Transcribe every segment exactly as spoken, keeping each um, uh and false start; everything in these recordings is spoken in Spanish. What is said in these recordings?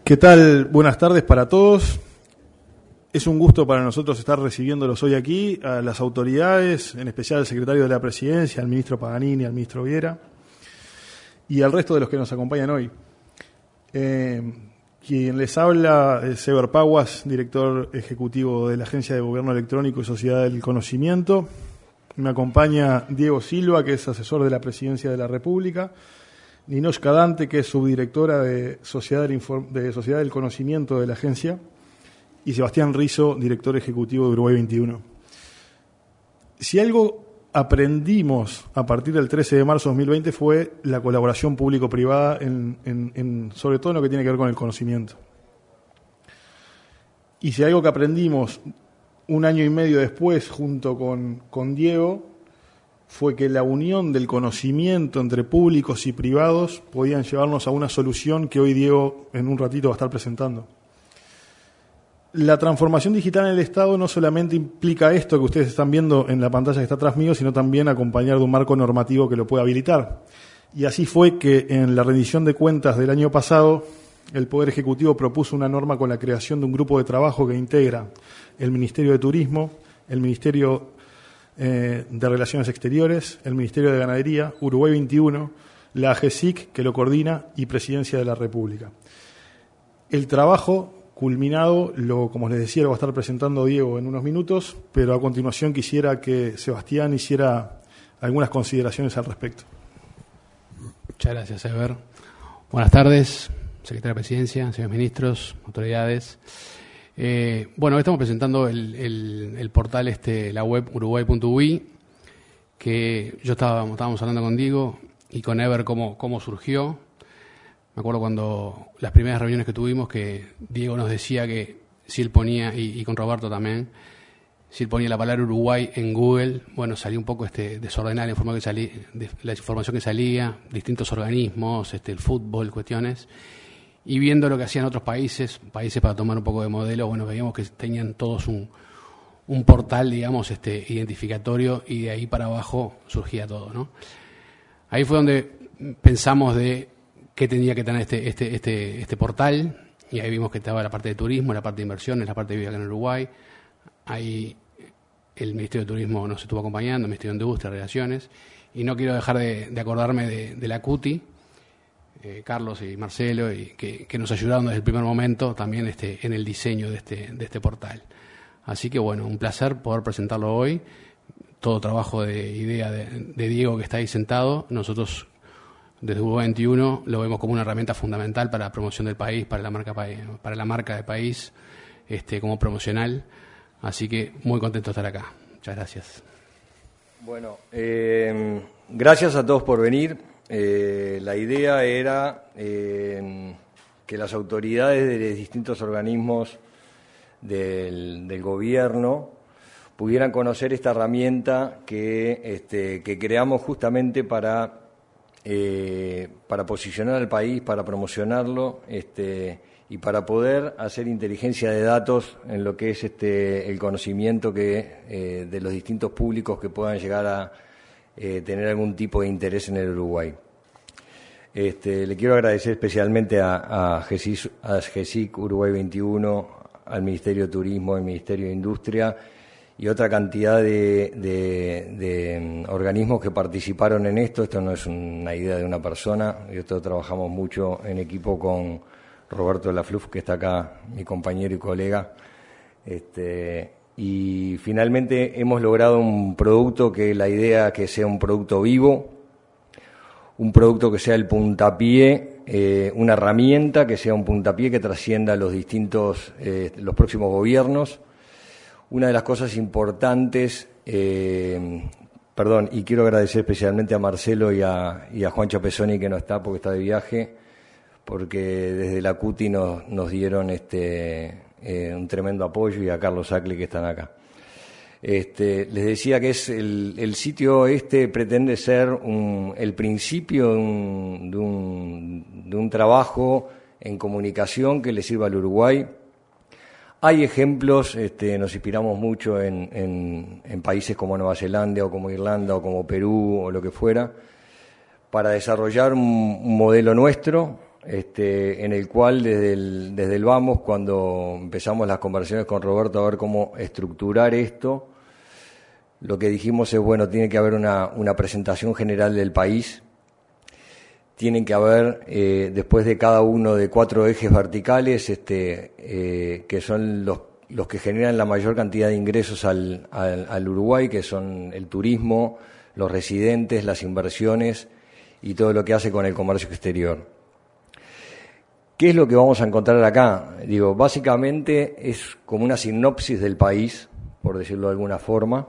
¿Qué tal? Buenas tardes para todos. Es un gusto para nosotros estar recibiéndolos hoy aquí, a las autoridades, en especial al secretario de la Presidencia, al ministro Paganini, al ministro Viera, y al resto de los que nos acompañan hoy. Eh, quien les habla es Eber Paguas, director ejecutivo de la Agencia de Gobierno Electrónico y Sociedad del Conocimiento. Me acompaña Diego Silva, que es asesor de la Presidencia de la República, Ninosh Kadante, que es subdirectora de Sociedad del, Inform- de Sociedad del Conocimiento de la agencia, y Sebastián Rizzo, director ejecutivo de Uruguay veintiuno. Si algo aprendimos a partir del trece de marzo de dos mil veinte fue la colaboración público-privada, en, en, en, sobre todo en lo que tiene que ver con el conocimiento. Y si algo que aprendimos un año y medio después, junto con, con Diego, fue que la unión del conocimiento entre públicos y privados podían llevarnos a una solución que hoy Diego en un ratito va a estar presentando. La transformación digital en el Estado no solamente implica esto que ustedes están viendo en la pantalla que está atrás mío, sino también acompañar de un marco normativo que lo pueda habilitar. Y así fue que en la rendición de cuentas del año pasado, el Poder Ejecutivo propuso una norma con la creación de un grupo de trabajo que integra el Ministerio de Turismo, el Ministerio eh, de Relaciones Exteriores, el Ministerio de Ganadería, Uruguay veintiuno, la AGESIC, que lo coordina, y Presidencia de la República. El trabajo culminado, lo, como les decía, lo va a estar presentando Diego en unos minutos, pero a continuación quisiera que Sebastián hiciera algunas consideraciones al respecto. Muchas gracias, Eber. Buenas tardes, secretaria de Presidencia, señores ministros, autoridades. Eh, bueno, hoy estamos presentando el, el, el portal, este, la web uruguay punto u i, que yo estaba, estábamos hablando con Diego y con Eber cómo, cómo surgió. Me acuerdo cuando las primeras reuniones que tuvimos, que Diego nos decía que si él ponía, y, y con Roberto también, si él ponía la palabra Uruguay en Google, bueno, salió un poco este desordenada la información que salía, de, la información que salía, distintos organismos, este, el fútbol, cuestiones. Y viendo lo que hacían otros países, países para tomar un poco de modelo, bueno, veíamos que tenían todos un, un portal, digamos, este, identificatorio, y de ahí para abajo surgía todo, ¿no? Ahí fue donde pensamos de qué tenía que tener este, este, este, este portal, y ahí vimos que estaba la parte de turismo, la parte de inversiones, la parte de vida acá en Uruguay. Ahí el Ministerio de Turismo nos estuvo acompañando, el Ministerio de Industria, Relaciones, y no quiero dejar de, de acordarme de, de la CUTI, eh, Carlos y Marcelo, y que, que nos ayudaron desde el primer momento también este, en el diseño de este, de este portal. Así que bueno, un placer poder presentarlo hoy. Todo trabajo de idea de, de Diego, que está ahí sentado. Nosotros desde Uruguay veintiuno lo vemos como una herramienta fundamental para la promoción del país, para la marca, para la marca de país, este, como promocional. Así que muy contento de estar acá. Muchas gracias. Bueno, eh, gracias a todos por venir. Eh, la idea era eh, que las autoridades de los distintos organismos del, del gobierno pudieran conocer esta herramienta que, este, que creamos justamente para, eh, para posicionar al país, para promocionarlo, este, y para poder hacer inteligencia de datos en lo que es este, el conocimiento que, eh, de los distintos públicos que puedan llegar a eh, tener algún tipo de interés en el Uruguay. Este, le quiero agradecer especialmente a, a GESIC, a GESIC Uruguay veintiuno, al Ministerio de Turismo, al Ministerio de Industria y otra cantidad de, de, de organismos que participaron en esto. Esto no es una idea de una persona, nosotros trabajamos mucho en equipo con Roberto de la Fluf, que está acá, mi compañero y colega. Este, y finalmente hemos logrado un producto que la idea que sea un producto vivo, un producto que sea el puntapié, eh, una herramienta que sea un puntapié que trascienda los distintos, eh, los próximos gobiernos. Una de las cosas importantes, eh, perdón, y quiero agradecer especialmente a Marcelo y a, y a Juancho Pesoni, que no está porque está de viaje, porque desde la CUTI nos, nos dieron este, eh, un tremendo apoyo, y a Carlos Acli, que están acá. Este, les decía que es el, el sitio este pretende ser un, el principio de un, de, un, de un trabajo en comunicación que le sirva al Uruguay. Hay ejemplos, este, nos inspiramos mucho en, en, en países como Nueva Zelanda o como Irlanda o como Perú o lo que fuera, para desarrollar un, un modelo nuestro. este, en el cual desde el, desde el vamos, cuando empezamos las conversaciones con Roberto a ver cómo estructurar esto, lo que dijimos es, bueno, tiene que haber una, una presentación general del país, tienen que haber, eh, después de cada uno de cuatro ejes verticales, este, eh, que son los, los que generan la mayor cantidad de ingresos al, al, al Uruguay, que son el turismo, los residentes, las inversiones y todo lo que hace con el comercio exterior. ¿Qué es lo que vamos a encontrar acá? Digo, básicamente es como una sinopsis del país, por decirlo de alguna forma,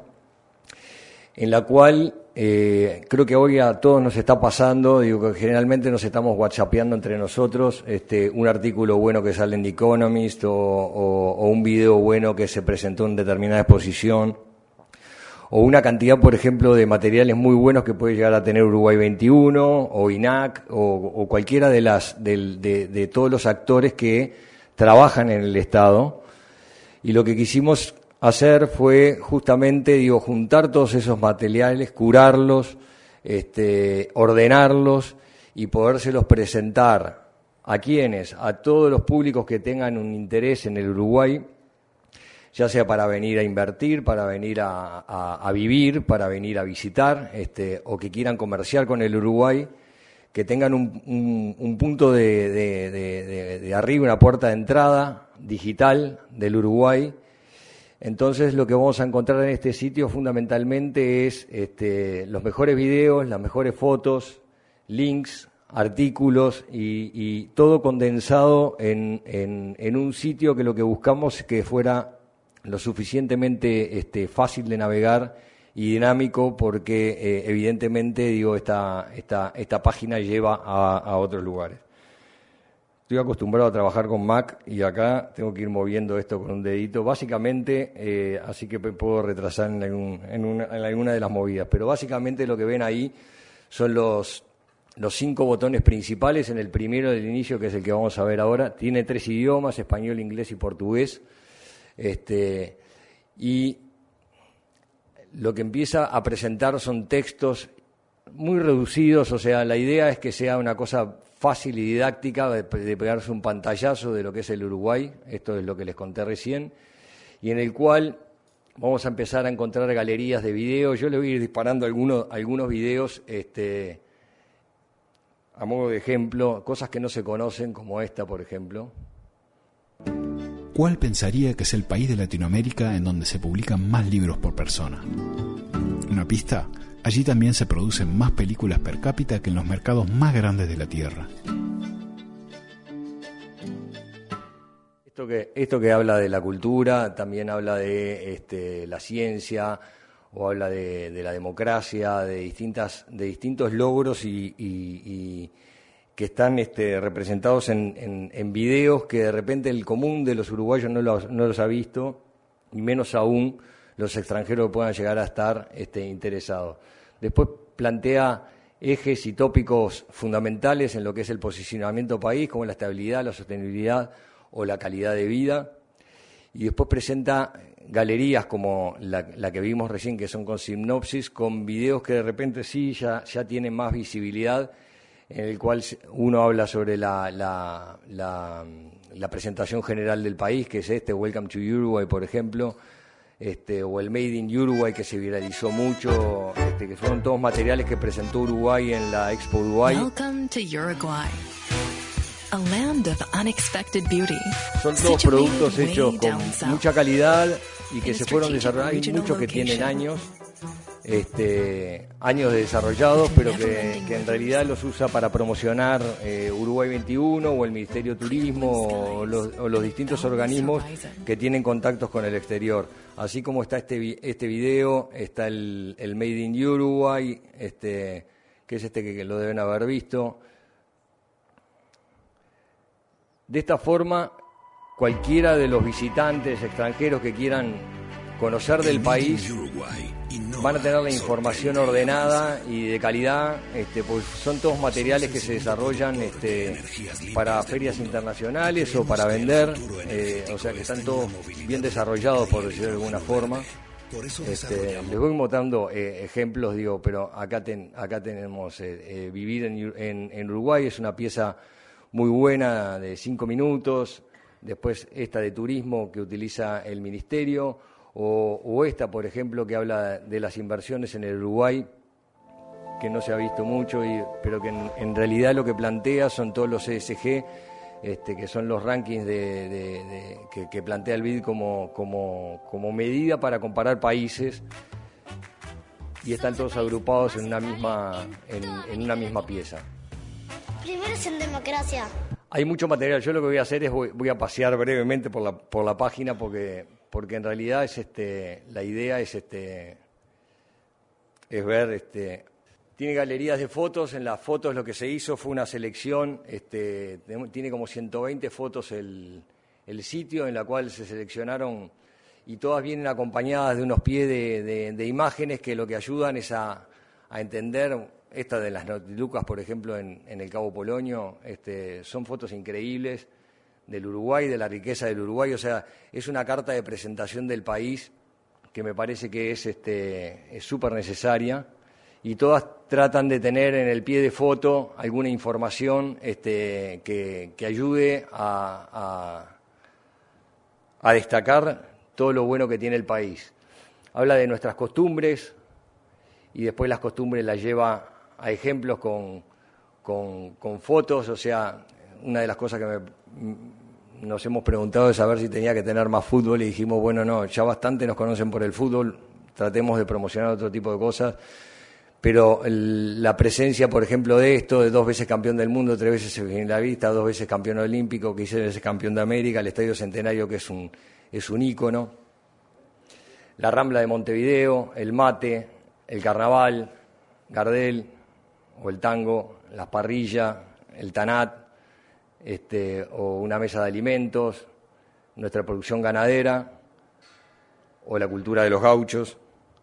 en la cual eh, creo que hoy a todos nos está pasando, digo que generalmente nos estamos whatsappeando entre nosotros, este, un artículo bueno que sale en The Economist o, o, o un video bueno que se presentó en determinada exposición, o una cantidad, por ejemplo, de materiales muy buenos que puede llegar a tener Uruguay veintiuno o I N A C o, o cualquiera de, las, de, de, de todos los actores que trabajan en el Estado. Y lo que quisimos hacer fue justamente, digo, juntar todos esos materiales, curarlos, este, ordenarlos y podérselos presentar a quienes, a todos los públicos que tengan un interés en el Uruguay, ya sea para venir a invertir, para venir a, a, a vivir, para venir a visitar, este, o que quieran comerciar con el Uruguay, que tengan un, un, un punto de, de, de, de, de arriba, una puerta de entrada digital del Uruguay. Entonces lo que vamos a encontrar en este sitio fundamentalmente es este, los mejores videos, las mejores fotos, links, artículos y, y todo condensado en, en, en un sitio que lo que buscamos es que fuera lo suficientemente este, fácil de navegar y dinámico, porque eh, evidentemente digo esta, esta, esta página lleva a, a otros lugares. Estoy acostumbrado a trabajar con Mac y acá tengo que ir moviendo esto con un dedito, básicamente, eh, así que puedo retrasar en, algún, en, una, en alguna de las movidas, pero básicamente lo que ven ahí son los, los cinco botones principales. En el primero del inicio, que es el que vamos a ver ahora, tiene tres idiomas, español, inglés y portugués. Este, y lo que empieza a presentar son textos muy reducidos, o sea, la idea es que sea una cosa fácil y didáctica de, de pegarse un pantallazo de lo que es el Uruguay, esto es lo que les conté recién, y en el cual vamos a empezar a encontrar galerías de videos. Yo les voy a ir disparando algunos, algunos videos este, a modo de ejemplo, cosas que no se conocen, como esta, por ejemplo. ¿Cuál pensaría que es el país de Latinoamérica en donde se publican más libros por persona? Una pista: allí también se producen más películas per cápita que en los mercados más grandes de la Tierra. Esto que, esto que habla de la cultura, también habla de este, la ciencia, o habla de, de la democracia, de distintas, de distintos logros y, y, y que están este, representados en, en, en videos que de repente el común de los uruguayos no los, no los ha visto, y menos aún los extranjeros que puedan llegar a estar este, interesados. Después plantea ejes y tópicos fundamentales en lo que es el posicionamiento país, como la estabilidad, la sostenibilidad o la calidad de vida. Y después presenta galerías como la, la que vimos recién, que son con sinopsis, con videos que de repente sí ya, ya tienen más visibilidad, en el cual uno habla sobre la, la, la, la presentación general del país, que es este, Welcome to Uruguay, por ejemplo, este, o el Made in Uruguay, que se viralizó mucho, este, que fueron todos materiales que presentó Uruguay en la Expo Uruguay. Welcome to Uruguay, a land of unexpected beauty. Son todos productos hechos con mucha calidad y que se fueron desarrollando. Hay muchos que tienen años, este, años de desarrollados, pero que, que en realidad los usa para promocionar eh, Uruguay veintiuno o el Ministerio de Turismo o los, o los distintos organismos que tienen contactos con el exterior. Así como está este, este video, está el, el Made in Uruguay, este, que es este que, que lo deben haber visto. De esta forma, cualquiera de los visitantes extranjeros que quieran conocer del país van a tener la información ordenada y de calidad, este, pues son todos materiales que se desarrollan este, para ferias internacionales o para vender, eh, o sea que están todos bien desarrollados, por decirlo de alguna forma. Este, les voy mostrando eh, ejemplos, digo, pero acá, ten, acá tenemos eh, eh, Vivir en, en, en Uruguay, es una pieza muy buena de cinco minutos, después esta de turismo que utiliza el Ministerio, o, o esta, por ejemplo, que habla de las inversiones en el Uruguay, que no se ha visto mucho, y, pero que en, en realidad lo que plantea son todos los E S G, este, que son los rankings de, de, de, que, que plantea el B I D como, como, como medida para comparar países, y están todos agrupados en una misma, en, en una misma pieza. Primero es en democracia. Hay mucho material. Yo lo que voy a hacer es voy, voy a pasear brevemente por la por la página porque porque en realidad es este la idea es este es ver este tiene galerías de fotos. En las fotos lo que se hizo fue una selección, este tiene como ciento veinte fotos el el sitio en la cual se seleccionaron, y todas vienen acompañadas de unos pies de, de, de imágenes que lo que ayudan es a, a entender. Esta de las Notilucas, por ejemplo, en, en el Cabo Polonio, este, son fotos increíbles del Uruguay, de la riqueza del Uruguay. O sea, es una carta de presentación del país que me parece que es este, es súper necesaria, y todas tratan de tener en el pie de foto alguna información este, que, que ayude a, a, a destacar todo lo bueno que tiene el país. Habla de nuestras costumbres y después las costumbres las lleva a ejemplos con, con, con fotos. O sea, una de las cosas que me, nos hemos preguntado es saber si tenía que tener más fútbol, y dijimos, bueno, no, ya bastante nos conocen por el fútbol, tratemos de promocionar otro tipo de cosas, pero el, la presencia, por ejemplo, de esto, de dos veces campeón del mundo, tres veces finalista, dos veces campeón olímpico, quince veces campeón de América, el Estadio Centenario, que es un, es un ícono, la Rambla de Montevideo, el mate, el carnaval, Gardel, o el tango, las parrillas, el tanat, este, o una mesa de alimentos, nuestra producción ganadera, o la cultura de los gauchos.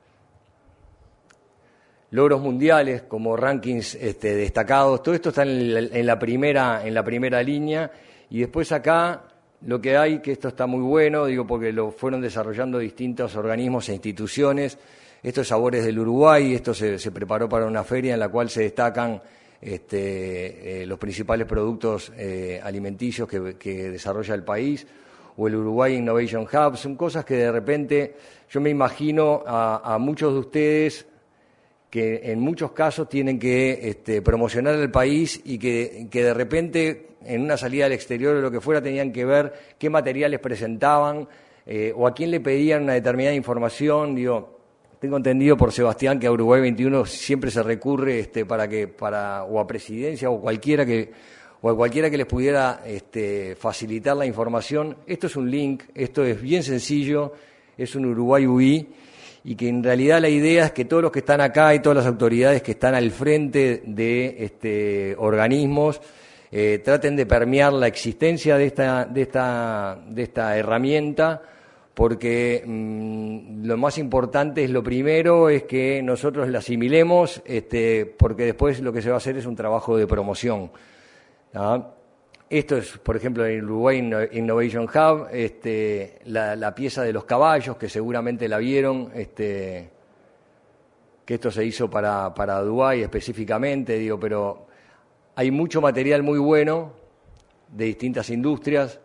Logros mundiales como rankings este, destacados, todo esto está en la, en la primera, en la primera línea, y después acá lo que hay, que esto está muy bueno, digo porque lo fueron desarrollando distintos organismos e instituciones. Esto es Sabores del Uruguay, esto se, se preparó para una feria en la cual se destacan este, eh, los principales productos eh, alimenticios que, que desarrolla el país, o el Uruguay Innovation Hub. Son cosas que de repente yo me imagino a, a muchos de ustedes que en muchos casos tienen que este, promocionar el país, y que, que de repente en una salida al exterior o lo que fuera tenían que ver qué materiales presentaban eh, o a quién le pedían una determinada información. Digo, tengo entendido por Sebastián que a Uruguay veintiuno siempre se recurre este, para que para o a Presidencia o cualquiera que o a cualquiera que les pudiera este, facilitar la información. Esto es un link, esto es bien sencillo, es un Uruguay U I, y que en realidad la idea es que todos los que están acá y todas las autoridades que están al frente de este, organismos eh, traten de permear la existencia de esta de esta de esta herramienta, porque mmm, lo más importante es lo primero, es que nosotros la asimilemos, este, porque después lo que se va a hacer es un trabajo de promoción. ¿Ah? Esto es, por ejemplo, en el Uruguay Innovation Hub, este, la, la pieza de los caballos, que seguramente la vieron, este, que esto se hizo para, para Dubái específicamente, digo, pero hay mucho material muy bueno de distintas industrias.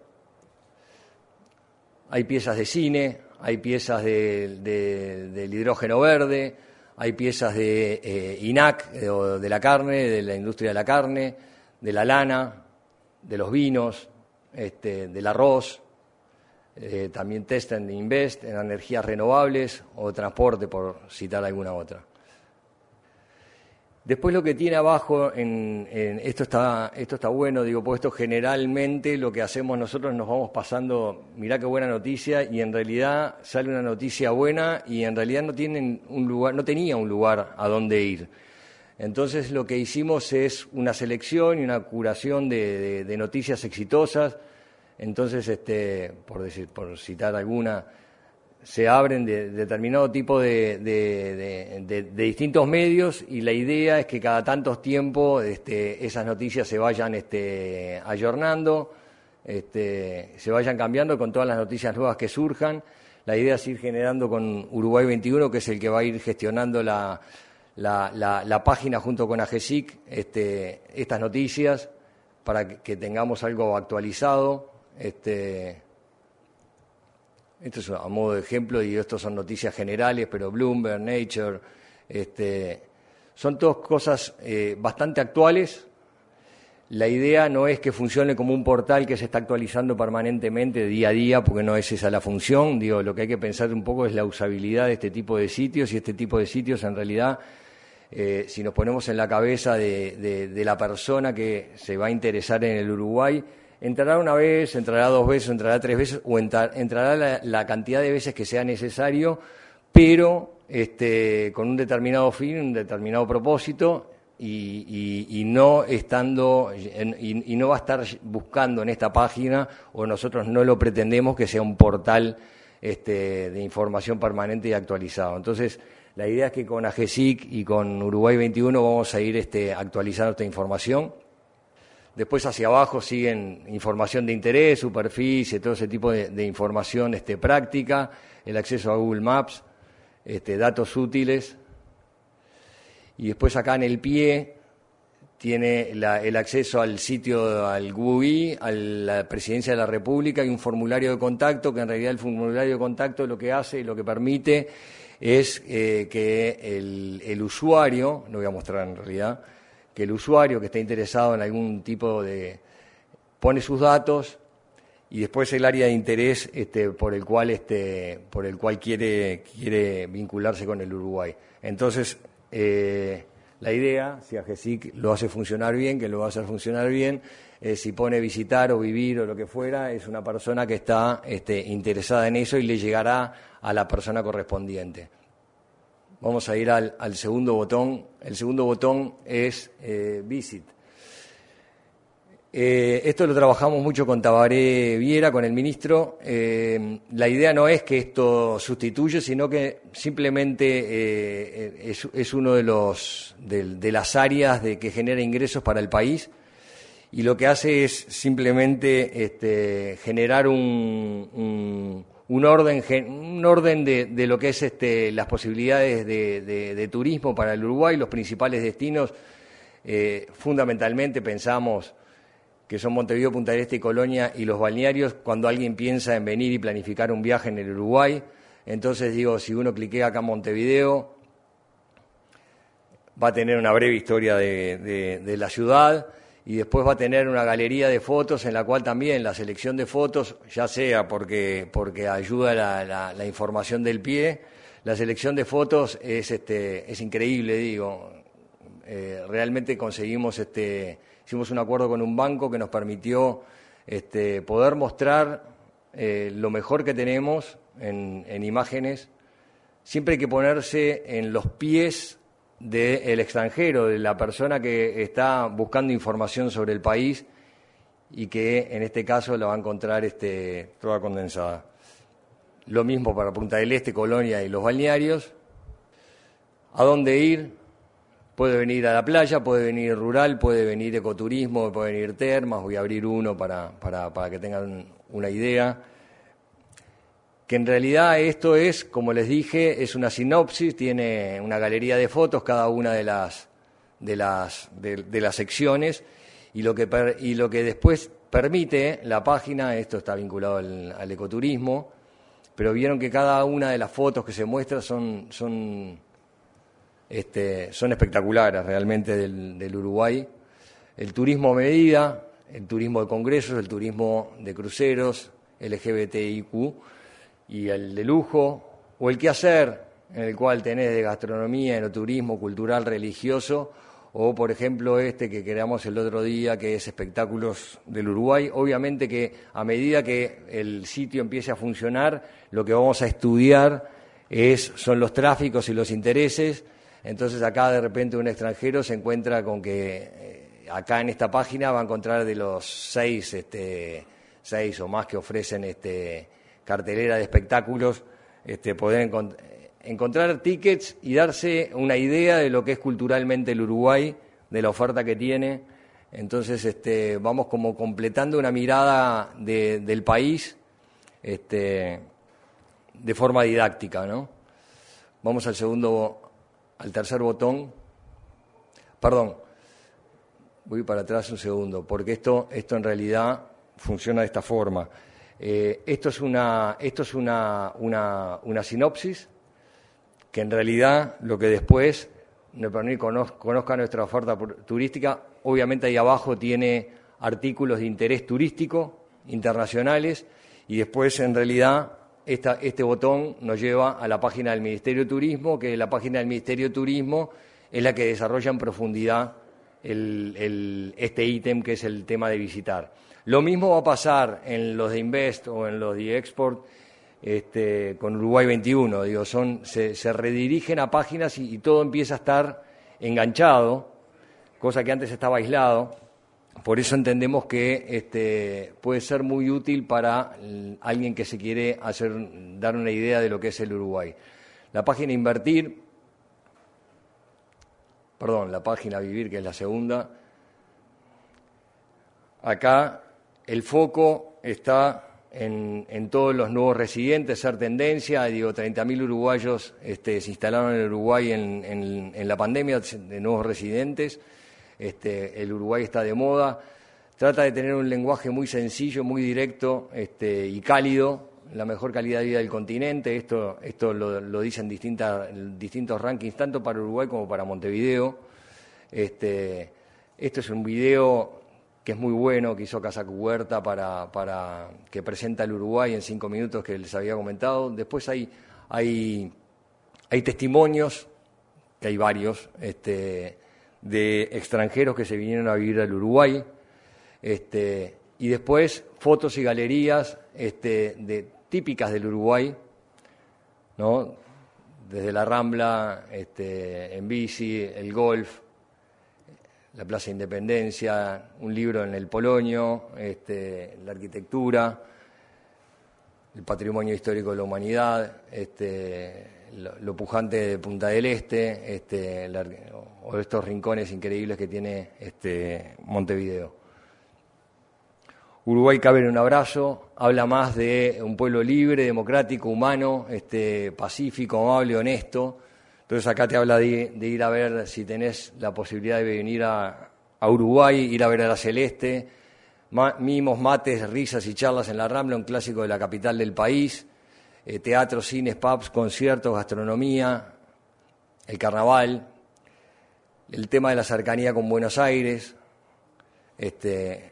Hay piezas de cine, hay piezas de, de, del hidrógeno verde, hay piezas de eh, I N A C, de, de la carne, de la industria de la carne, de la lana, de los vinos, este, del arroz, eh, también Test and Invest en energías renovables o transporte, por citar alguna otra. Después lo que tiene abajo, en, en esto está esto está bueno, digo, pues esto generalmente lo que hacemos nosotros, nos vamos pasando, mirá qué buena noticia, y en realidad sale una noticia buena y en realidad no tienen un lugar, no tenía un lugar a donde ir. Entonces lo que hicimos es una selección y una curación de, de, de noticias exitosas. Entonces, este, por decir, por citar alguna, se abren de, de determinado tipo de, de, de, de, de distintos medios, y la idea es que cada tantos tiempos este, esas noticias se vayan este, ayornando, este, se vayan cambiando con todas las noticias nuevas que surjan. La idea es ir generando con Uruguay veintiuno, que es el que va a ir gestionando la, la, la, la página junto con AGESIC, este, estas noticias, para que, que tengamos algo actualizado. Este, esto es a modo de ejemplo, y estos son noticias generales, pero Bloomberg, Nature, este, son todas cosas eh, bastante actuales. La idea no es que funcione como un portal que se está actualizando permanentemente día a día, porque no es esa la función. Digo, lo que hay que pensar un poco es la usabilidad de este tipo de sitios, y este tipo de sitios en realidad, eh, si nos ponemos en la cabeza de, de, de la persona que se va a interesar en el Uruguay, entrará una vez, entrará dos veces, entrará tres veces, o entrar, entrará la, la cantidad de veces que sea necesario, pero este, con un determinado fin, un determinado propósito. Y, y, y no estando en, y, y no va a estar buscando en esta página, o nosotros no lo pretendemos que sea un portal este, de información permanente y actualizado. Entonces, la idea es que con AGESIC y con Uruguay veintiuno vamos a ir este, actualizando esta información. Después hacia abajo siguen información de interés, superficie, todo ese tipo de, de información este, práctica, el acceso a Google Maps, este, datos útiles. Y después acá en el pie tiene la, el acceso al sitio, al G U I, a la Presidencia de la República, y un formulario de contacto, que en realidad el formulario de contacto lo que hace y lo que permite es eh, que el, el usuario, lo voy a mostrar en realidad, que el usuario que esté interesado en algún tipo de... pone sus datos, y después el área de interés este, por el cual, este, por el cual quiere, quiere vincularse con el Uruguay. Entonces... Eh, la idea, si AGESIC lo hace funcionar bien, que lo va a hacer funcionar bien, eh, si pone visitar o vivir o lo que fuera, es una persona que está este, interesada en eso, y le llegará a la persona correspondiente. Vamos a ir al, al segundo botón. El segundo botón es eh, Visit. Eh, esto lo trabajamos mucho con Tabaré Viera, con el ministro. Eh, la idea no es que esto sustituya, sino que simplemente eh, es, es uno de los de, de las áreas de que genera ingresos para el país, y lo que hace es simplemente este, generar un, un, un orden, un orden de, de lo que es este, las posibilidades de, de, de turismo para el Uruguay, los principales destinos. Eh, fundamentalmente pensamos que son Montevideo, Punta del Este y Colonia, y los balnearios, cuando alguien piensa en venir y planificar un viaje en el Uruguay. Entonces, digo, si uno cliquea acá en Montevideo, va a tener una breve historia de, de, de la ciudad, y después va a tener una galería de fotos en la cual también la selección de fotos, ya sea porque, porque ayuda la, la, la información del pie, la selección de fotos es, este, es increíble, digo. Eh, realmente conseguimos... este Hicimos un acuerdo con un banco que nos permitió este, poder mostrar eh, lo mejor que tenemos en, en imágenes. Siempre hay que ponerse en los pies del extranjero, de la persona que está buscando información sobre el país, y que en este caso la va a encontrar este, toda condensada. Lo mismo para Punta del Este, Colonia y los balnearios. ¿A dónde ir? Puede venir a la playa, puede venir rural, puede venir ecoturismo, puede venir termas. Voy a abrir uno para, para, para que tengan una idea. Que en realidad esto es, como les dije, es una sinopsis, tiene una galería de fotos, cada una de las, de las, de, de las secciones, y lo, que per, y lo que después permite la página, esto está vinculado al, al ecoturismo, pero vieron que cada una de las fotos que se muestra son... son Este, son espectaculares realmente del, del Uruguay. El turismo a medida, el turismo de congresos, el turismo de cruceros, L G B T I Q, y el de lujo, o el quehacer, en el cual tenés de gastronomía, enoturismo, cultural, religioso, o por ejemplo este que creamos el otro día, que es espectáculos del Uruguay. Obviamente que a medida que el sitio empiece a funcionar, lo que vamos a estudiar es, son los tráficos y los intereses. Entonces acá de repente un extranjero se encuentra con que eh, acá en esta página va a encontrar de los seis, este, seis o más que ofrecen este, cartelera de espectáculos, este, poder encont- encontrar tickets y darse una idea de lo que es culturalmente el Uruguay, de la oferta que tiene. Entonces este, vamos como completando una mirada de, del país este, de forma didáctica, ¿no? Vamos al segundo... al tercer botón, perdón, voy para atrás un segundo, porque esto, esto en realidad funciona de esta forma. Eh, esto es una, esto es una, una, una sinopsis que en realidad lo que después Nepernil conozca nuestra oferta turística. Obviamente ahí abajo tiene artículos de interés turístico internacionales y después en realidad esta, este botón nos lleva a la página del Ministerio de Turismo, que la página del Ministerio de Turismo es la que desarrolla en profundidad el, el, este ítem que es el tema de visitar. Lo mismo va a pasar en los de Invest o en los de Export este, con Uruguay veintiuno. Digo, son, se, se redirigen a páginas y, y todo empieza a estar enganchado, cosa que antes estaba aislado. Por eso entendemos que este, puede ser muy útil para alguien que se quiere hacer, dar una idea de lo que es el Uruguay. La página Invertir, perdón, la página Vivir, que es la segunda. Acá el foco está en, en todos los nuevos residentes, ser tendencia. Digo, treinta mil uruguayos este, se instalaron en Uruguay en, en, en la pandemia, de nuevos residentes. Este, el Uruguay está de moda. Trata de tener un lenguaje muy sencillo, muy directo este, y cálido, la mejor calidad de vida del continente. Esto, esto lo, lo dicen distintas, distintos rankings, tanto para Uruguay como para Montevideo. Este, esto es un video que es muy bueno, que hizo Casacu Huerta para, para que presenta el Uruguay en cinco minutos, que les había comentado. Después hay, hay, hay testimonios, que hay varios, este, de extranjeros que se vinieron a vivir al Uruguay, este, y después fotos y galerías este, de, típicas del Uruguay, ¿no? Desde la Rambla, este, en bici, el golf, la Plaza Independencia, un libro en el Polonio, este, la arquitectura, el patrimonio histórico de la humanidad, este, lo, lo pujante de Punta del Este, este, la, o estos rincones increíbles que tiene este, Montevideo. Uruguay cabe en un abrazo, habla más de un pueblo libre, democrático, humano, este, pacífico, amable, honesto. Entonces acá te habla de, de ir a ver, si tenés la posibilidad de venir a, a Uruguay, ir a ver a la Celeste, ma, mimos, mates, risas y charlas en la Rambla, un clásico de la capital del país, eh, teatro, cines, pubs, conciertos, gastronomía, el carnaval, el tema de la cercanía con Buenos Aires, este,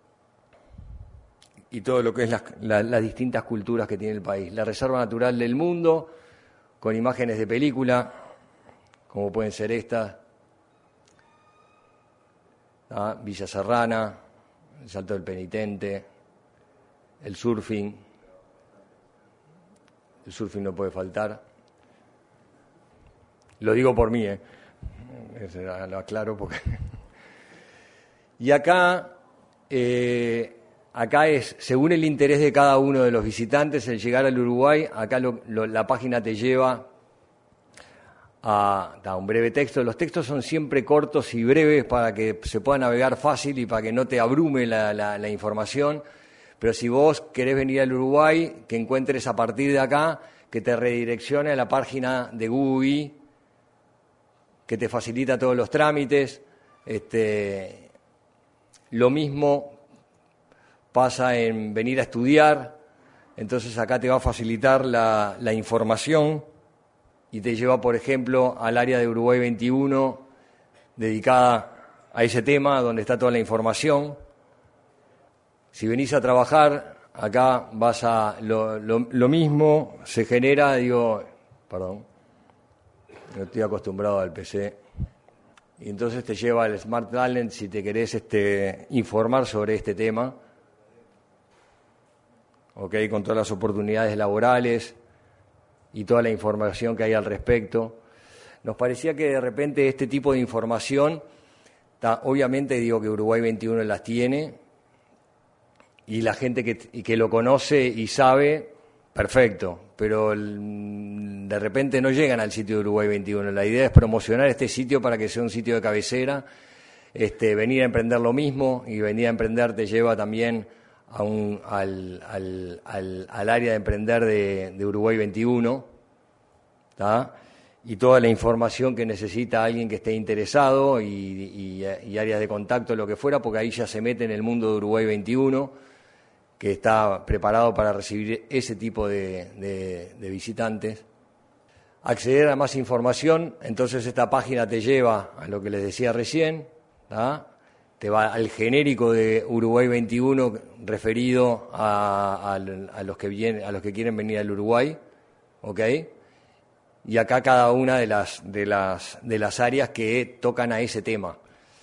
y todo lo que es las, la, las distintas culturas que tiene el país. La Reserva Natural del Mundo, con imágenes de película, como pueden ser estas, ¿ah? Villa Serrana, el Salto del Penitente, el surfing, el surfing no puede faltar. Lo digo por mí, ¿eh? Lo aclaro porque... Y acá, eh, acá es, según el interés de cada uno de los visitantes, el llegar al Uruguay, acá lo, lo, la página te lleva a, a un breve texto. Los textos son siempre cortos y breves para que se pueda navegar fácil y para que no te abrume la, la, la información. Pero si vos querés venir al Uruguay, que encuentres a partir de acá, que te redireccione a la página de Google, que te facilita todos los trámites. Este, lo mismo pasa en venir a estudiar, entonces acá te va a facilitar la, la información y te lleva, por ejemplo, al área de Uruguay veintiuno, dedicada a ese tema, donde está toda la información. Si venís a trabajar, acá vas a... Lo, lo, lo mismo se genera, digo... Perdón, no estoy acostumbrado al P C. Y entonces te lleva al Smart Talent si te querés este, informar sobre este tema. Ok, con todas las oportunidades laborales y toda la información que hay al respecto. Nos parecía que de repente este tipo de información, ta, obviamente digo que Uruguay veintiuno las tiene, y la gente que, que lo conoce y sabe, perfecto, pero el, de repente no llegan al sitio de Uruguay veintiuno. La idea es promocionar este sitio para que sea un sitio de cabecera, este, venir a emprender lo mismo, y venir a emprender te lleva también a un, al, al, al, al área de emprender de, de Uruguay veintiuno, ¿tá? y toda la información que necesita alguien que esté interesado y, y, y áreas de contacto, lo que fuera, porque ahí ya se mete en el mundo de Uruguay veintiuno, que está preparado para recibir ese tipo de, de, de visitantes. Acceder a más información, entonces esta página te lleva a lo que les decía recién, ¿tá? Te va al genérico de Uruguay veintiuno referido a, a, a, los que vienen, a los que quieren venir al Uruguay, ¿ok? Y acá cada una de las, de las, de las áreas que tocan a ese tema.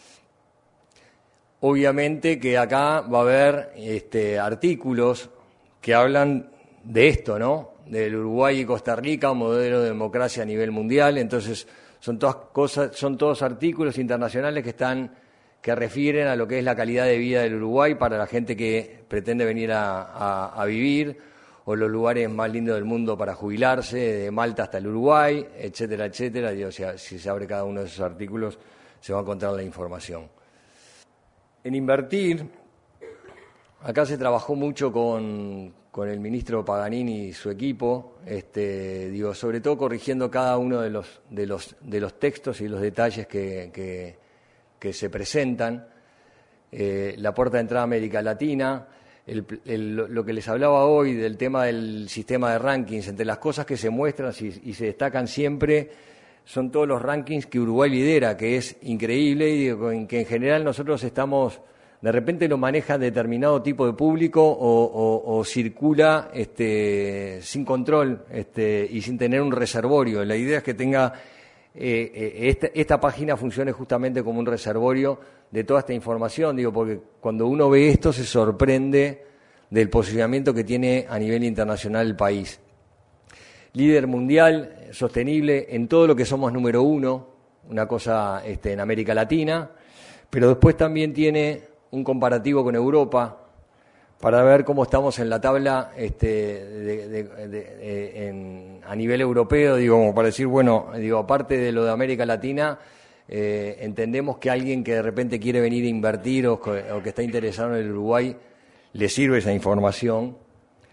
Obviamente que acá va a haber este, artículos que hablan de esto, ¿no? Del Uruguay y Costa Rica, un modelo de democracia a nivel mundial. Entonces, son todas cosas, son todos artículos internacionales que están, que refieren a lo que es la calidad de vida del Uruguay para la gente que pretende venir a, a, a vivir, o los lugares más lindos del mundo para jubilarse, de Malta hasta el Uruguay, etcétera, etcétera. Digo, si, si se abre cada uno de esos artículos, se va a encontrar la información. En invertir, acá se trabajó mucho con, con el ministro Paganini y su equipo, este, digo, sobre todo corrigiendo cada uno de los, de los, de los textos y los detalles que, que, que se presentan. Eh, la puerta de entrada a América Latina, el, el, lo que les hablaba hoy del tema del sistema de rankings, entre las cosas que se muestran y, y se destacan siempre, son todos los rankings que Uruguay lidera, que es increíble, y en que en general nosotros estamos, de repente lo maneja determinado tipo de público o, o, o circula este, sin control este, y sin tener un reservorio. La idea es que tenga eh, eh, esta, esta página funcione justamente como un reservorio de toda esta información, digo, porque cuando uno ve esto se sorprende del posicionamiento que tiene a nivel internacional el país. Líder mundial, sostenible en todo lo que somos número uno, una cosa este, en América Latina, pero después también tiene un comparativo con Europa para ver cómo estamos en la tabla este, de, de, de, de, en, a nivel europeo, digo, como para decir, bueno, digo, aparte de lo de América Latina, eh, entendemos que alguien que de repente quiere venir a invertir o, o que está interesado en el Uruguay, le sirve esa información.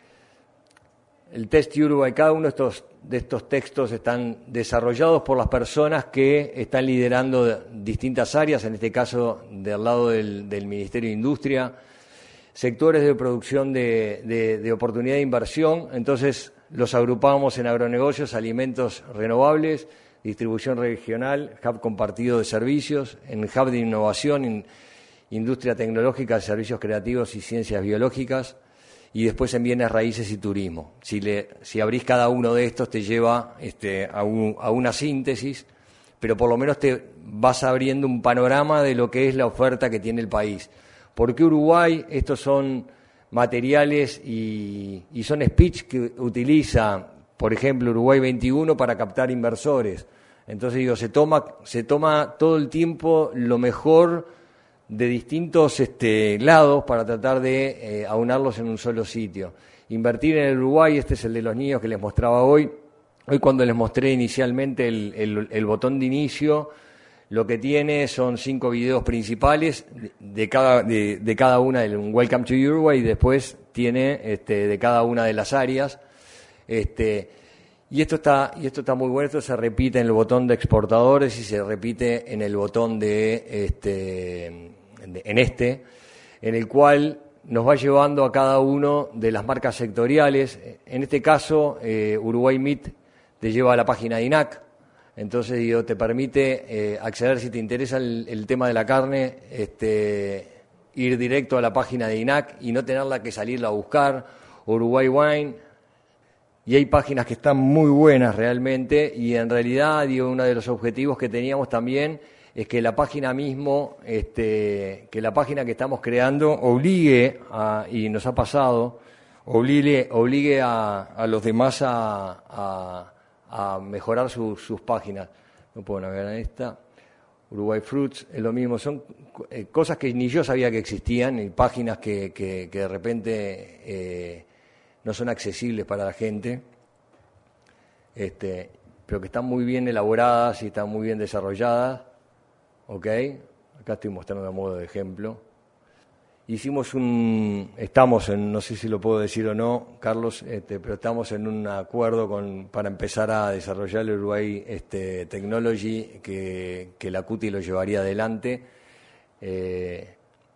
El Test Uruguay, cada uno de estos, de estos textos están desarrollados por las personas que están liderando distintas áreas, en este caso del lado del, del Ministerio de Industria, sectores de producción de, de, de oportunidad de inversión. Entonces los agrupamos en agronegocios, alimentos renovables, distribución regional, hub compartido de servicios, en hub de innovación, en industria tecnológica, servicios creativos y ciencias biológicas, y después en bienes raíces y turismo. Si, le, si abrís cada uno de estos te lleva este, a, un, a una síntesis, pero por lo menos te vas abriendo un panorama de lo que es la oferta que tiene el país. ¿Por qué Uruguay? Estos son materiales y, y son speech que utiliza, por ejemplo, Uruguay veintiuno para captar inversores. Entonces digo, se toma, se toma todo el tiempo lo mejor de distintos este, lados para tratar de eh, aunarlos en un solo sitio. Invertir en el Uruguay, este es el de los niños que les mostraba hoy. Hoy cuando les mostré inicialmente el, el, el botón de inicio, lo que tiene son cinco videos principales de, de, cada, de, de cada una, del Welcome to Uruguay, y después tiene este, de cada una de las áreas. Este, y esto está y esto está muy bueno, esto se repite en el botón de exportadores y se repite en el botón de este en este, en el cual nos va llevando a cada uno de las marcas sectoriales. En este caso, eh, Uruguay Meat te lleva a la página de I N A C, entonces digo, te permite eh, acceder, si te interesa el, el tema de la carne, este, ir directo a la página de I N A C y no tenerla que salirla a buscar. Uruguay Wine, y hay páginas que están muy buenas realmente, y en realidad digo, uno de los objetivos que teníamos también es que la página mismo, este, que la página que estamos creando obligue, a, y nos ha pasado, obligue, obligue a, a los demás a, a, a mejorar su, sus páginas. No puedo navegar en esta. Uruguay Fruits es lo mismo, son eh, cosas que ni yo sabía que existían, y páginas que, que, que de repente eh, no son accesibles para la gente, este, pero que están muy bien elaboradas y están muy bien desarrolladas. Ok, acá estoy mostrando a modo de ejemplo. hicimos un, estamos en, no sé si lo puedo decir o no, Carlos, este, pero estamos en un acuerdo con, para empezar a desarrollar el Uruguay este, Technology, que, que la CUTI lo llevaría adelante. Eh,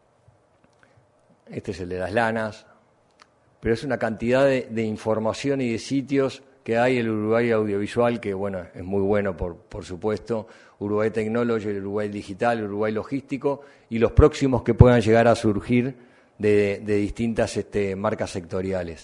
este es el de las lanas, pero es una cantidad de, de información y de sitios que hay, el Uruguay Audiovisual, que bueno, es muy bueno por, por supuesto, Uruguay Technology, el Uruguay Digital, el Uruguay Logístico, y los próximos que puedan llegar a surgir de, de distintas este, marcas sectoriales.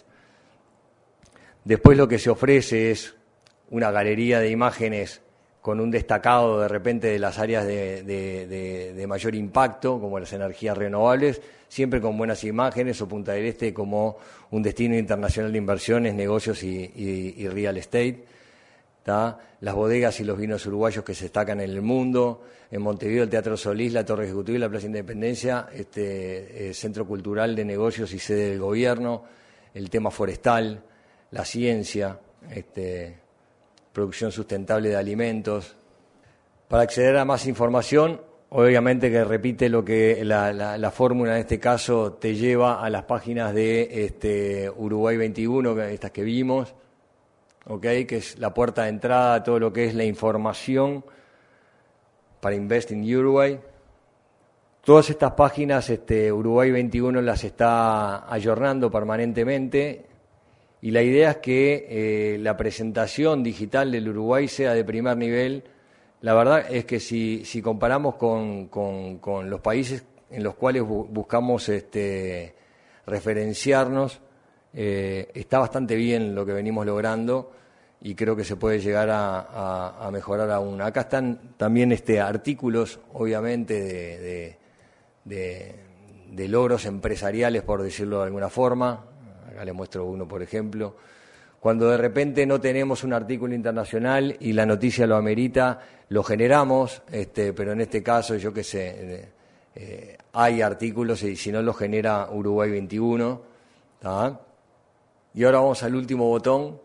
Después lo que se ofrece es una galería de imágenes con un destacado de repente de las áreas de, de, de, de mayor impacto, como las energías renovables, siempre con buenas imágenes, o Punta del Este como un destino internacional de inversiones, negocios y, y, y real estate. ¿Tá? Las bodegas y los vinos uruguayos que se destacan en el mundo, en Montevideo el Teatro Solís, la Torre Ejecutiva y la Plaza Independencia, este, eh, Centro Cultural de Negocios y sede del gobierno, el tema forestal, la ciencia, este, producción sustentable de alimentos. Para acceder a más información, obviamente que repite lo que la, la, la fórmula en este caso te lleva a las páginas de este, Uruguay veintiuno, estas que vimos, okay, que es la puerta de entrada a todo lo que es la información para Invest in Uruguay. Todas estas páginas este, Uruguay veintiuno las está ayornando permanentemente, y la idea es que eh, la presentación digital del Uruguay sea de primer nivel. La verdad es que si, si comparamos con, con, con los países en los cuales bu- buscamos este, referenciarnos, eh, está bastante bien lo que venimos logrando, y creo que se puede llegar a, a, a mejorar aún. Acá están también este, artículos, obviamente, de, de, de, de logros empresariales, por decirlo de alguna forma. Acá les muestro uno, por ejemplo. Cuando de repente no tenemos un artículo internacional y la noticia lo amerita, lo generamos, este, pero en este caso, yo qué sé, eh, eh, hay artículos y si no lo genera Uruguay veintiuno. ¿Tá? Y ahora vamos al último botón,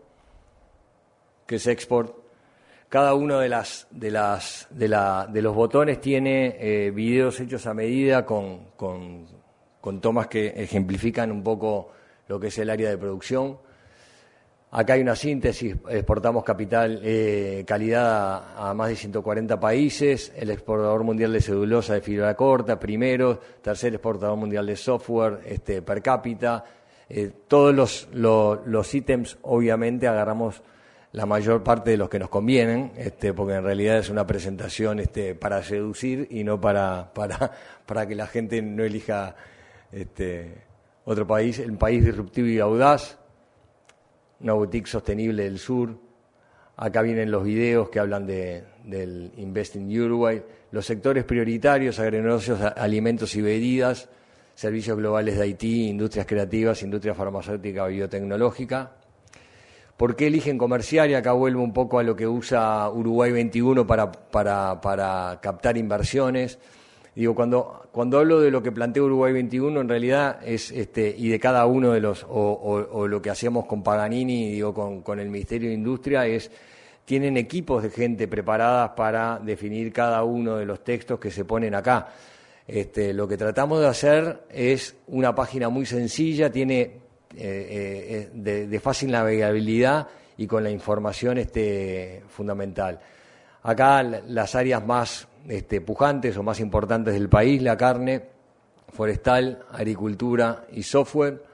que es Export. Cada uno de las de las de la de los botones tiene eh, videos hechos a medida con, con, con tomas que ejemplifican un poco lo que es el área de producción. Acá hay una síntesis: exportamos capital eh, calidad a, a más de ciento cuarenta países, el exportador mundial de celulosa de fibra corta, primero, tercer exportador mundial de software este, per cápita. Eh, todos los, los, los ítems, obviamente, agarramos la mayor parte de los que nos convienen, este, porque en realidad es una presentación este, para seducir y no para, para, para que la gente no elija este, otro país. El país disruptivo y audaz, una boutique sostenible del sur. Acá vienen los videos que hablan de, del Invest in Uruguay, los sectores prioritarios, agronegocios, alimentos y bebidas, servicios globales de I T, industrias creativas, industria farmacéutica, biotecnológica. ¿Por qué eligen comerciar? Y acá vuelvo un poco a lo que usa Uruguay veintiuno para, para, para captar inversiones. Digo, cuando, cuando hablo de lo que plantea Uruguay veintiuno, en realidad es, este, y de cada uno de los, o, o, o lo que hacíamos con Paganini, digo, con, con el Ministerio de Industria, es, tienen equipos de gente preparadas para definir cada uno de los textos que se ponen acá. Este, lo que tratamos de hacer es una página muy sencilla, tiene eh, eh, de, de fácil navegabilidad y con la información este, fundamental. Acá las áreas más este, pujantes o más importantes del país: la carne, forestal, agricultura y software.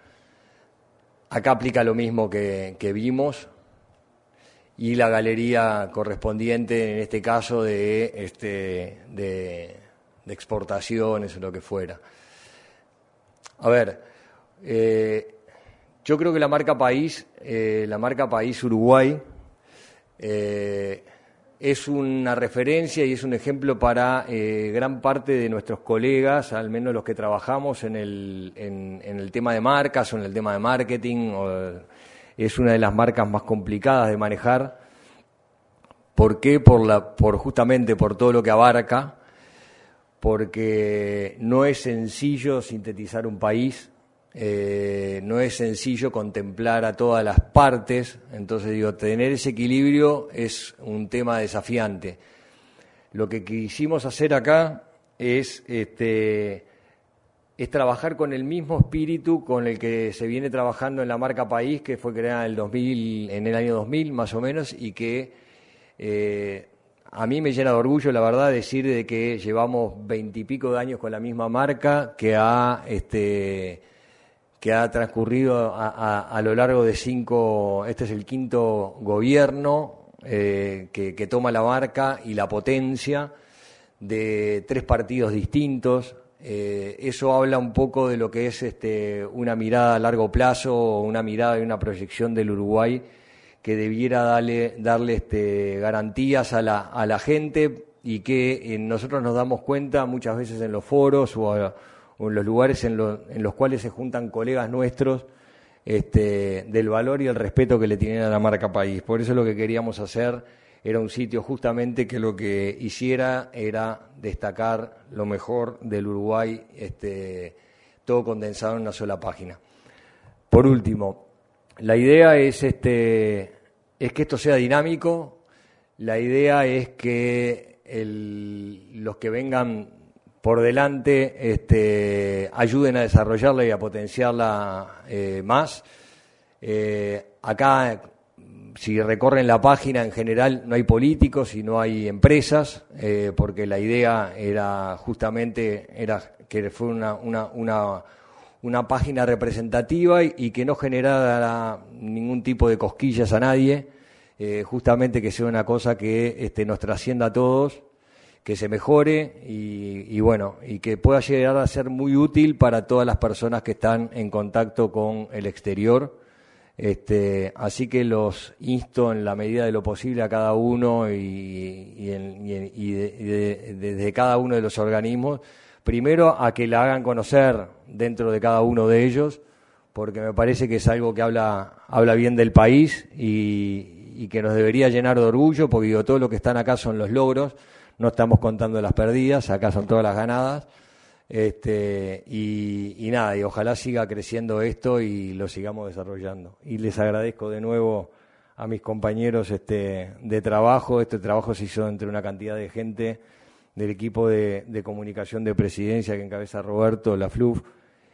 Acá aplica lo mismo que, que vimos, y la galería correspondiente, en este caso, de, este, de, de exportaciones o lo que fuera. A ver, eh, yo creo que la marca país, eh, la marca país Uruguay, eh, es una referencia y es un ejemplo para eh, gran parte de nuestros colegas, al menos los que trabajamos en el, en, en el tema de marcas o en el tema de marketing. O, es una de las marcas más complicadas de manejar. ¿Por qué? Por la, por justamente por todo lo que abarca, porque no es sencillo sintetizar un país. Eh, no es sencillo contemplar a todas las partes, entonces digo, tener ese equilibrio es un tema desafiante. Lo que quisimos hacer acá es este, es trabajar con el mismo espíritu con el que se viene trabajando en la marca País, que fue creada en el dos mil, en el año dos mil más o menos, y que eh, a mí me llena de orgullo, la verdad, decir de que llevamos veintipico de años con la misma marca, que ha este que ha transcurrido a, a, a lo largo de cinco, este es el quinto gobierno eh, que, que toma la marca y la potencia de tres partidos distintos. Eh, eso habla un poco de lo que es este, una mirada a largo plazo, una mirada y una proyección del Uruguay que debiera darle, darle este, garantías a la, a la gente, y que eh, nosotros nos damos cuenta muchas veces en los foros o, a, o en los lugares en, lo, en los cuales se juntan colegas nuestros, este, del valor y el respeto que le tienen a la marca País. Por eso lo que queríamos hacer era un sitio justamente que lo que hiciera era destacar lo mejor del Uruguay, este, todo condensado en una sola página. Por último, la idea es, este, es que esto sea dinámico, la idea es que el, los que vengan por delante este, ayuden a desarrollarla y a potenciarla eh, más. Eh, acá, si recorren la página, en general no hay políticos y no hay empresas, eh, porque la idea era justamente era que fue una, una, una, una página representativa y, y que no generara ningún tipo de cosquillas a nadie, eh, justamente que sea una cosa que este, nos trascienda a todos, que se mejore y, y bueno, y que pueda llegar a ser muy útil para todas las personas que están en contacto con el exterior. Este, así que los insto en la medida de lo posible a cada uno y, y, en, y, en, y de, de, de, de cada uno de los organismos, primero a que la hagan conocer dentro de cada uno de ellos, porque me parece que es algo que habla, habla bien del país y, y que nos debería llenar de orgullo, porque digo, todo lo que están acá son los logros, no estamos contando las perdidas, acá son todas las ganadas. Este, y, y nada, y ojalá siga creciendo esto y lo sigamos desarrollando. Y les agradezco de nuevo a mis compañeros este, de trabajo. Este trabajo se hizo entre una cantidad de gente del equipo de, de comunicación de Presidencia que encabeza Roberto, la F L U F,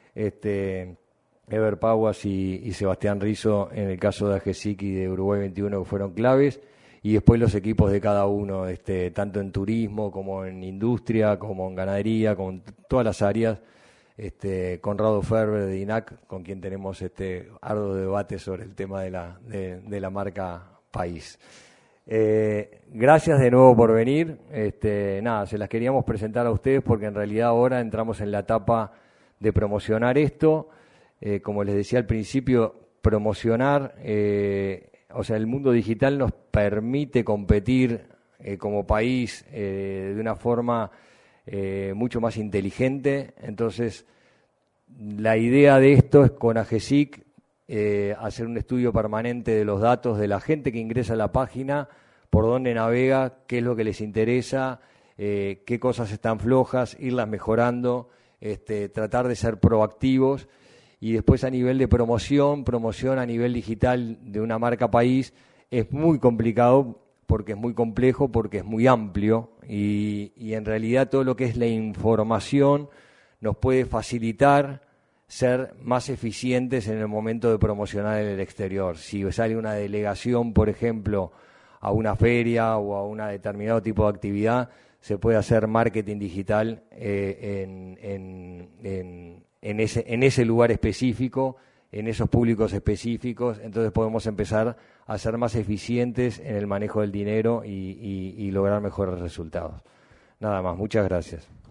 este, Ever Pauas y, y Sebastián Rizzo en el caso de AGESIC y de Uruguay veintiuno, que fueron claves. Y después los equipos de cada uno, este, tanto en turismo como en industria, como en ganadería, como en todas las áreas. Este, Conrado Ferber de I N A C, con quien tenemos este arduo debate sobre el tema de la, de, de la marca País. Eh, gracias de nuevo por venir. Este, nada, se las queríamos presentar a ustedes porque en realidad ahora entramos en la etapa de promocionar esto. Eh, como les decía al principio, promocionar... Eh, O sea, el mundo digital nos permite competir eh, como país eh, de una forma eh, mucho más inteligente. Entonces, la idea de esto es con AGESIC eh, hacer un estudio permanente de los datos de la gente que ingresa a la página, por dónde navega, qué es lo que les interesa, eh, qué cosas están flojas, irlas mejorando, este, tratar de ser proactivos. Y después a nivel de promoción, promoción a nivel digital de una marca País, es muy complicado porque es muy complejo, porque es muy amplio y, y en realidad todo lo que es la información nos puede facilitar ser más eficientes en el momento de promocionar en el exterior. Si sale una delegación, por ejemplo, a una feria o a un determinado tipo de actividad, se puede hacer marketing digital eh, en, en, en En ese, en ese lugar específico, en esos públicos específicos, entonces podemos empezar a ser más eficientes en el manejo del dinero y, y, y lograr mejores resultados. Nada más, muchas gracias.